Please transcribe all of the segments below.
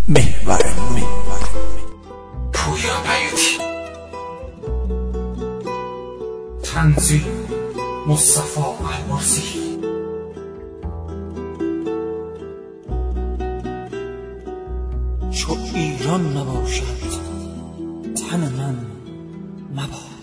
محور پویا بیاتی. تنظیم مصطفی المرسی. چو ایران نباشد تن من مباد.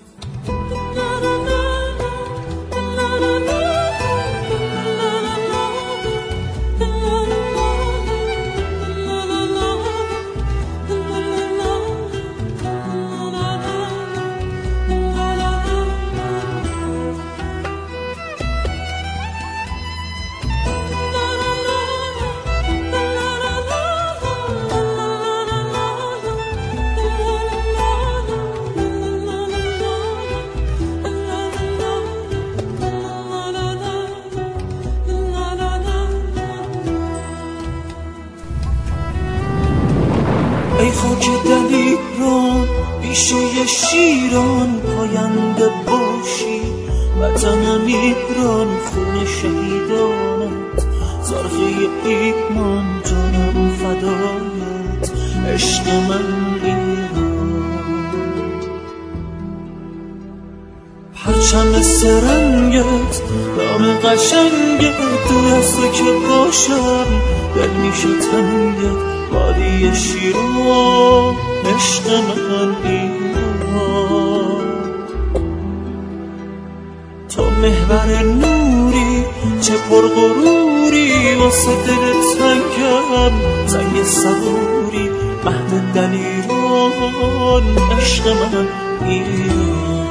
ای خاک دلیران بیشه شیران پاینده باشی، وطنم ایران خون شهیدانت، زرخه ایمان جانم فدایت، عشق من ایران. پرچم سرنگت دام قشنگت دور از تو که باشم دل میشه تنگت، وادی شیران عشق من ایران. تو محور نوری چه پرغروری، واسه دل تنگم زنگ صبوری، مهد دلیران عشق من ایران.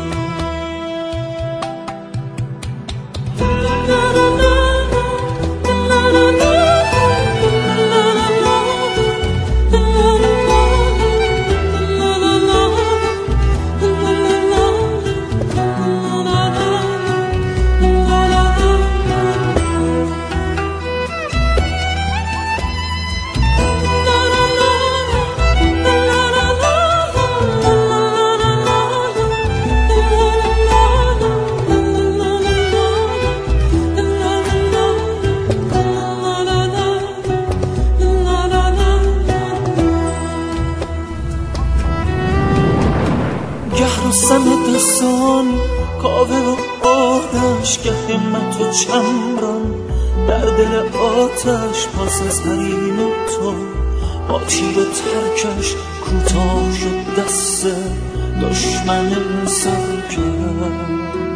سم دستان کاوه و آرش، گه من تو چمران در دل آتش، پاس از حریم تو با تیر ترکش، کوتاه شد دست دشمن سرکش.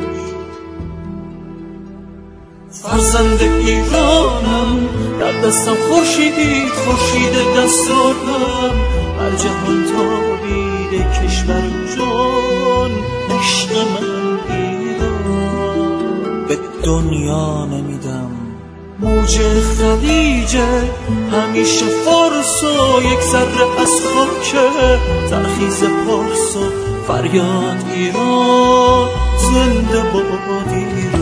فرزند ایرانم در دستم خورشید، خورشید دستانم بر جهان تابیده کشور جان، عشق من ایران. به دنیا نمیدم موج خلیجه، همیشه فارس و یک ذره از خاکه، زرخیز پارس و فریاد ایران، زنده باد ایران.